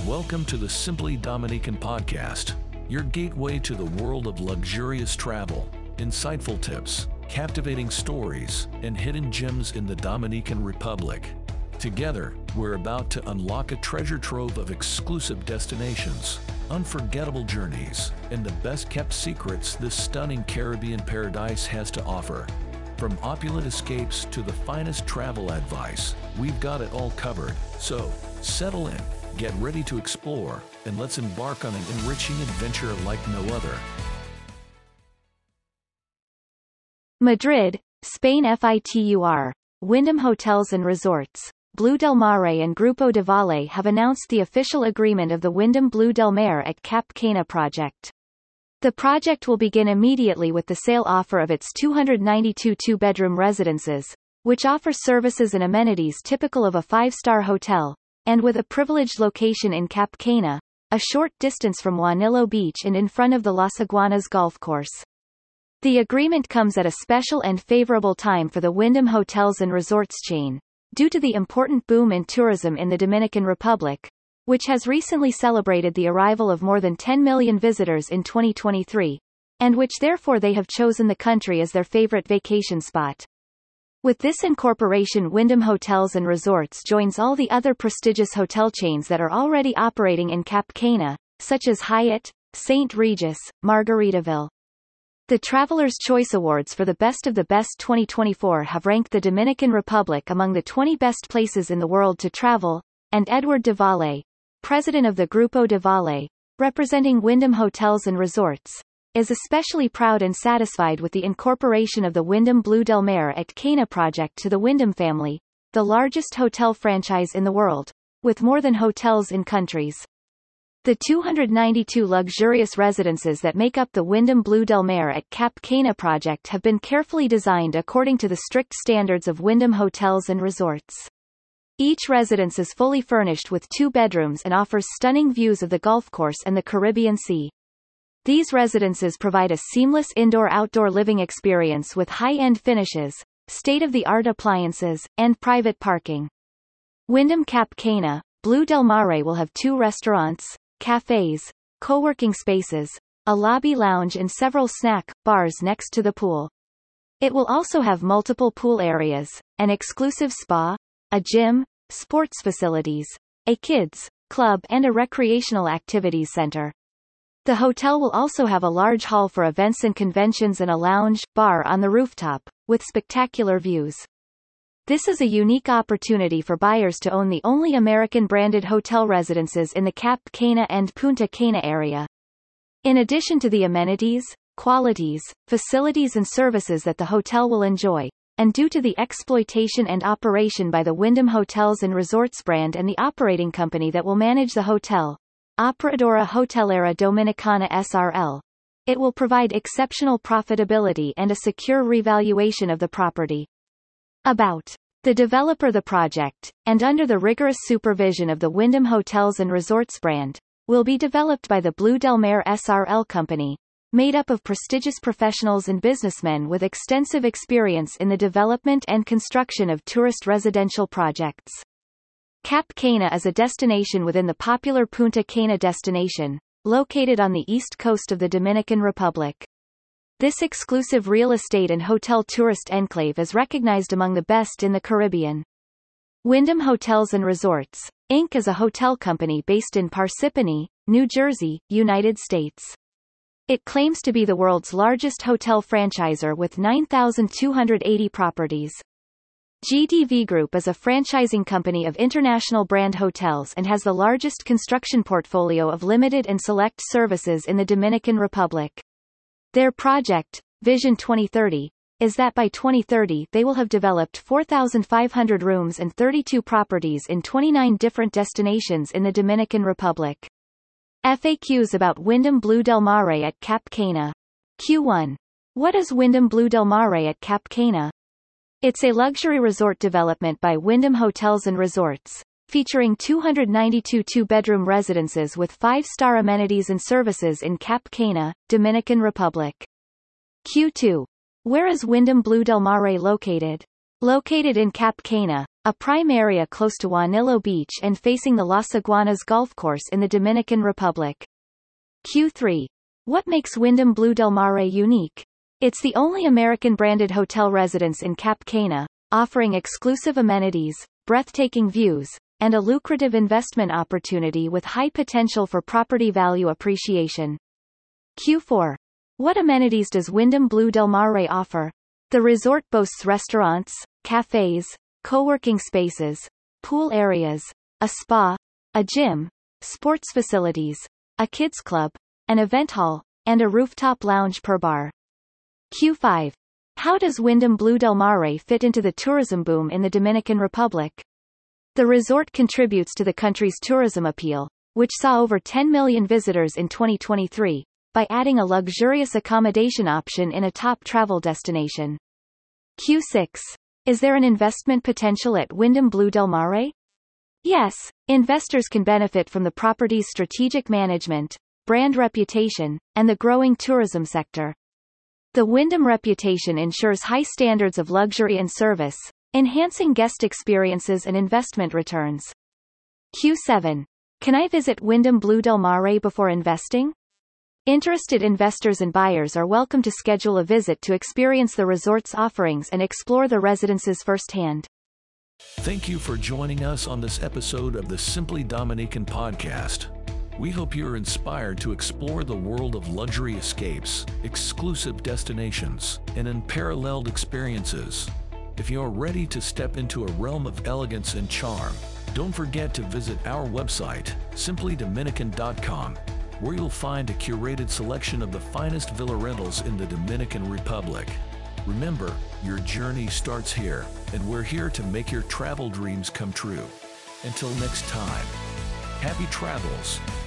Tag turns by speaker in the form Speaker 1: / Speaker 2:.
Speaker 1: Welcome to the Simply Dominican podcast, your gateway to the world of luxurious travel, insightful tips, captivating stories, and hidden gems in the Dominican Republic. Together, we're about to unlock a treasure trove of exclusive destinations, unforgettable journeys, and the best-kept secrets this stunning Caribbean paradise has to offer. From opulent escapes to the finest travel advice, we've got it all covered. So, settle in, get ready to explore, and let's embark on an enriching adventure like no other.
Speaker 2: Madrid, Spain. FITUR. Wyndham Hotels and Resorts, Blue Del Mare and Grupo de Valle have announced the official agreement of the Wyndham Blue Del Mare at Cap Cana project. The project will begin immediately with the sale offer of its 292 two-bedroom residences, which offer services and amenities typical of a five-star hotel, and with a privileged location in Cap Cana, a short distance from Juanillo Beach and in front of the Las Iguanas golf course. The agreement comes at a special and favorable time for the Wyndham Hotels and Resorts chain, due to the important boom in tourism in the Dominican Republic, which has recently celebrated the arrival of more than 10 million visitors in 2023, and which therefore they have chosen the country as their favorite vacation spot. With this incorporation, Wyndham Hotels and Resorts joins all the other prestigious hotel chains that are already operating in Cap Cana, such as Hyatt, St. Regis, Margaritaville. The Traveler's Choice Awards for the Best of the Best 2024 have ranked the Dominican Republic among the 20 best places in the world to travel, and Edward de Valle, president of the Grupo de Valle, representing Wyndham Hotels and Resorts, is especially proud and satisfied with the incorporation of the Wyndham Blue Del Mare at Cana project to the Wyndham family, the largest hotel franchise in the world, with more than hotels in countries. The 292 luxurious residences that make up the Wyndham Blue Del Mare at Cap Cana project have been carefully designed according to the strict standards of Wyndham Hotels and Resorts. Each residence is fully furnished with 2 bedrooms and offers stunning views of the golf course and the Caribbean Sea. These residences provide a seamless indoor-outdoor living experience with high-end finishes, state-of-the-art appliances, and private parking. Wyndham Cap Cana, Blue Del Mare will have 2 restaurants, cafes, co-working spaces, a lobby lounge and several snack bars next to the pool. It will also have multiple pool areas, an exclusive spa, a gym, sports facilities, a kids club and a recreational activities center. The hotel will also have a large hall for events and conventions and a lounge bar on the rooftop, with spectacular views. This is a unique opportunity for buyers to own the only American-branded hotel residences in the Cap Cana and Punta Cana area. In addition to the amenities, qualities, facilities and services that the hotel will enjoy, and due to the exploitation and operation by the Wyndham Hotels and Resorts brand and the operating company that will manage the hotel, Operadora Hotelera Dominicana SRL, it will provide exceptional profitability and a secure revaluation of the property. About the developer. The project, and under the rigorous supervision of the Wyndham Hotels and Resorts brand, will be developed by the Blue Del Mare SRL company, made up of prestigious professionals and businessmen with extensive experience in the development and construction of tourist residential projects. Cap Cana is a destination within the popular Punta Cana destination, located on the east coast of the Dominican Republic. This exclusive real estate and hotel tourist enclave is recognized among the best in the Caribbean. Wyndham Hotels and Resorts, Inc. is a hotel company based in Parsippany, New Jersey, United States. It claims to be the world's largest hotel franchisor with 9,280 properties. GDV Group is a franchising company of international brand hotels and has the largest construction portfolio of limited and select services in the Dominican Republic. Their project, Vision 2030, is that by 2030 they will have developed 4,500 rooms and 32 properties in 29 different destinations in the Dominican Republic. FAQs about Wyndham Blue Del Mare at Cap Cana. Q1. What is Wyndham Blue Del Mare at Cap Cana? It's a luxury resort development by Wyndham Hotels and Resorts, featuring 292 two-bedroom residences with 5-star amenities and services in Cap Cana, Dominican Republic. Q2. Where is Wyndham Blue Del Mare located? Located in Cap Cana, a prime area close to Juanillo Beach and facing the Las Iguanas Golf Course in the Dominican Republic. Q3. What makes Wyndham Blue Del Mare unique? It's the only American-branded hotel residence in Cap Cana, offering exclusive amenities, breathtaking views, and a lucrative investment opportunity with high potential for property value appreciation. Q4. What amenities does Wyndham Blue Del Mare offer? The resort boasts restaurants, cafes, co-working spaces, pool areas, a spa, a gym, sports facilities, a kids club, an event hall, and a rooftop lounge per bar. Q5. How does Wyndham Blue Del Mare fit into the tourism boom in the Dominican Republic? The resort contributes to the country's tourism appeal, which saw over 10 million visitors in 2023, by adding a luxurious accommodation option in a top travel destination. Q6. Is there an investment potential at Wyndham Blue Del Mare? Yes, investors can benefit from the property's strategic management, brand reputation, and the growing tourism sector. The Wyndham reputation ensures high standards of luxury and service, enhancing guest experiences and investment returns. Q7. Can I visit Wyndham Blue Del Mare before investing? Interested investors and buyers are welcome to schedule a visit to experience the resort's offerings and explore the residences firsthand.
Speaker 1: Thank you for joining us on this episode of the Simply Dominican podcast. We hope you're inspired to explore the world of luxury escapes, exclusive destinations, and unparalleled experiences. If you're ready to step into a realm of elegance and charm, don't forget to visit our website, simplydominican.com, where you'll find a curated selection of the finest villa rentals in the Dominican Republic. Remember, your journey starts here, and we're here to make your travel dreams come true. Until next time, happy travels.